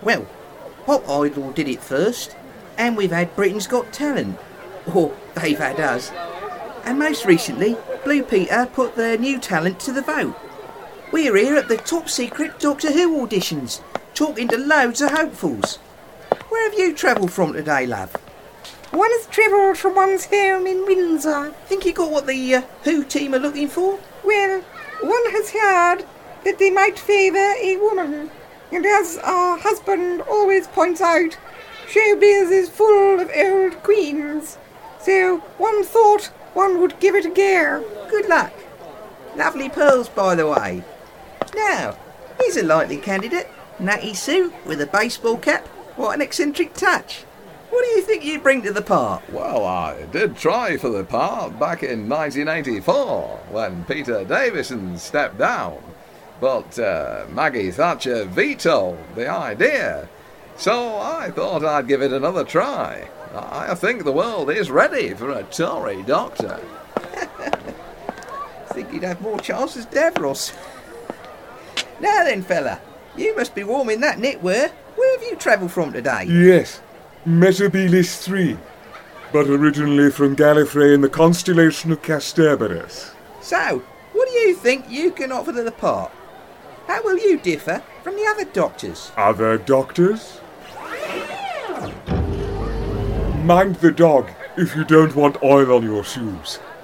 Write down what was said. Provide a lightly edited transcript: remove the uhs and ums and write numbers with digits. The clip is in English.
Well, Pop Idol did it first, and we've had Britain's Got Talent. Or they've had us. And most recently, Blue Peter put their new talent to the vote. We're here at the top secret Doctor Who auditions, talking to loads of hopefuls. Where have you travelled from today, love? One has travelled from one's home in Windsor. Think you got what the Who team are looking for? Well, one has heard that they might favour a woman. And as our husband always points out, showbiz is full of old queens. So one thought one would give it a go. Good luck. Lovely pearls, by the way. Now, here's a likely candidate. Natty suit with a baseball cap. What an eccentric touch. What do you think you bring to the part? Well, I did try for the part back in 1984 when Peter Davison stepped down. But Maggie Thatcher vetoed the idea. So I thought I'd give it another try. I think the world is ready for a Tory doctor. I think you'd have more chance as Davros. Now then, fella, you must be warm in that knitwear. Where have you travelled from today? Yes, Metabilis 3, but originally from Gallifrey in the constellation of Casterbarus. So, what do you think you can offer to the part? How will you differ from the other doctors? Other doctors? Mind the dog if you don't want oil on your shoes.